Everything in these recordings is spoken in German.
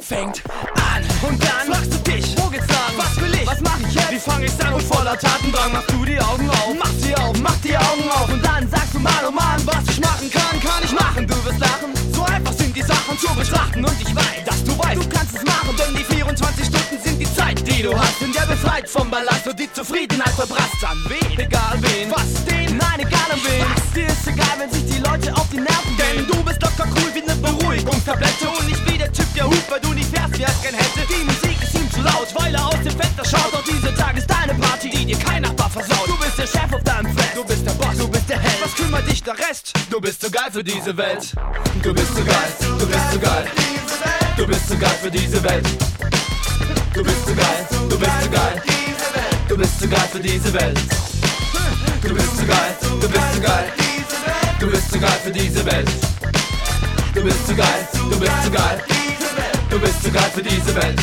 fängt an. Und dann fragst du dich, wo geht's lang? Was will ich? Was mach ich jetzt? Wie fang ich's an? Und voller Tatendrang machst du die Augen auf. Mach sie auf, mach die Augen auf. Und dann sagst du Mann, oh Mann, was ich machen kann, kann ich machen. Du wirst lachen, so einfach sind die Sachen zu betrachten. Und ich weiß, dass du weißt, du kannst es machen. Denn die 24 Stunden sind die Zeit, die du hast. Und der befreit vom Ballast und die Zufriedenheit verblasst. An wen? Egal wen. Was den? Nein, egal an wen. Was? Dir ist egal, wenn sich die Leute auf die Nerven gehen. Denn du bist locker cool wie ne Beruhigungstablette. Und nicht wie der Typ, der hupt, weil du nicht fährst, wie er es gern hätte. Die Musik ist ihm zu laut, weil er aus dem Fenster schaut. Doch diese Tag ist deine Party, die dir kein Nachbar versaut. Du bist der Chef auf deinem Fest. Du bist der Boss, du bist der Held. Was kümmert dich der Rest? Du bist zu geil für diese Welt. Du bist zu geil, du bist zu geil. Du bist zu geil für diese Welt. Du bist zu geil, du bist zu geil. Du bist zu geil für diese Welt. Du bist zu geil, du bist zu geil. Du bist zu geil für diese Welt. Du bist zu geil, du bist zu geil. Du bist zu geil für diese Welt.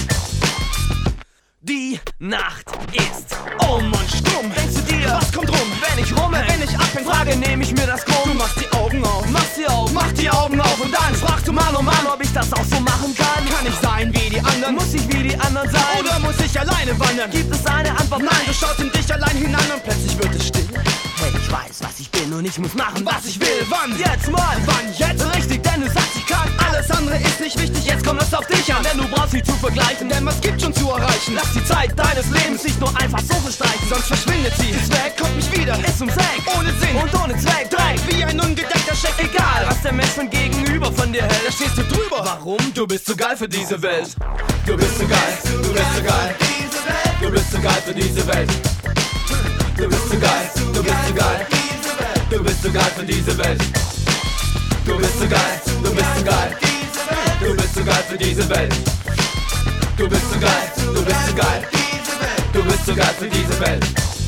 Die Nacht ist und stumm. Denkst du dir, was kommt rum, wenn ich rumme? Wenn ich abhäng, frage, nehm ich mir das krumm. Du machst die Augen auf, machst sie auf, mach die Augen auf. Und dann fragst du Mann, oh Mann, ob ich das auch so machen kann. Kann ich sein wie die anderen? Muss ich wie die anderen sein? Oder muss ich alleine wandern? Gibt es eine Antwort? Nein, du schaust in dich allein hinein und plötzlich wird es still. Hey, ich weiß, was ich bin und ich muss machen, was ich will. Wann? Jetzt mal. Wann? Jetzt? Richtig, denn du sagst, ich kann. Alles andere ist nicht wichtig, jetzt kommt es auf dich an. Denn du brauchst nicht zu vergleichen, denn was gibt schon zu erreichen? Lass die Zeit deines Lebens nicht nur einfach so verstreichen, sonst verschwindet sie. Ist weg, kommt nicht wieder, ist ums Eck. Ohne Sinn und ohne Zweck, Dreck, wie ein ungedeckter Scheck. Egal, was der Mensch von gegenüber von dir hält, da stehst du drüber. Warum? Du bist zu geil für diese Welt. Du bist zu geil, du bist zu geil. Du bist zu geil für diese Welt. Du bist zu geil, du bist zu geil. Du bist zu geil für diese Welt. Du bist zu geil, du bist zu geil. Du bist zu geil für diese Welt. Du bist zu geil, du bist zu geil. Du bist zu geil für diese Welt.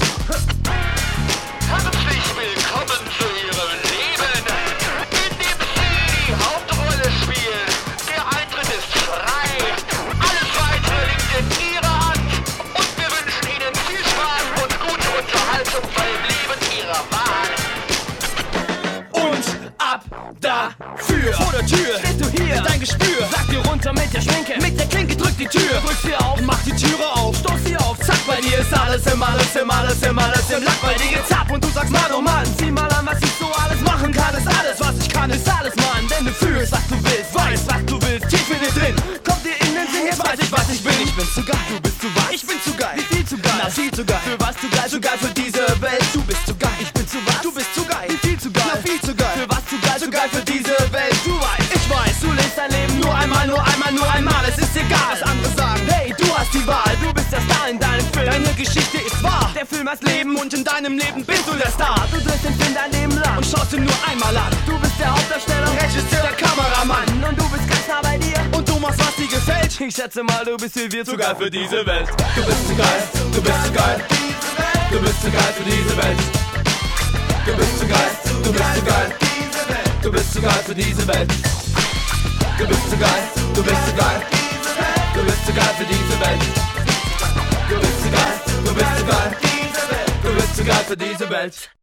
Herzlich willkommen zu Ihrem Leben, in dem Sie die Hauptrolle spielen. Der Eintritt ist frei. Alles Weitere liegt in Ihrer Hand. Und wir wünschen Ihnen viel Spaß und gute Unterhaltung beim Leben Ihrer Wahl. Und ab dafür. Vor der Tür stehst du hier, dein Gespür. Sag dir runter mit der Schminke, mit der Klinke drück die Tür. Drück sie auf, mach die Türe auf, stoß sie auf. Zack, bei dir ist alles im Lack. Bei dir geht's ab und du sagst Mann, oh Mann, sieh mal an, was ich so alles machen kann. Ist alles, was ich kann, ist alles, Mann. Denn du fühlst, was du willst, weißt, was du willst, tief in dir drin. Kommt dir in den Sinn, jetzt weiß ich, was ich bin. Ich bin zu geil, du bist zu was? Ich bin zu geil, wie viel zu geil? Na, viel zu geil. Für was zu geil? Zu geil für diese Welt. Du bist zu geil, ich bin zu was? Du bist zu geil, wie viel zu geil? Na, viel zu geil. Für was zu geil? Zu geil für diese Welt. Du weißt, ich weiß, du lebst dein Leben nur einmal, nur einmal, nur einmal. Es ist egal, was andere sagen. Hey, du hast die Wahl, du bist der Star in deinem Film. Deine Geschichte ist wahr, der Film heißt Leben und in deinem Leben bist du der Star. Du drehst den Film dein Leben lang und schaust ihn nur einmal an. Du bist der Hauptdarsteller, Regisseur, der Kameramann. Und du bist ganz nah bei dir und du machst, was dir gefällt. Ich schätze mal, du bist wie wir zu geil für diese Welt. Du bist zu geil, du bist zu geil. Du bist zu geil für diese Welt. Du bist zu geil, du bist zu geil. Du bist zu geil für diese Welt. Du bist zu geil, du bist zu geil. Du bist zu geil für diese Welt. Du bist zu geil, du bist zu geil. Du bist zu geil für diese Welt.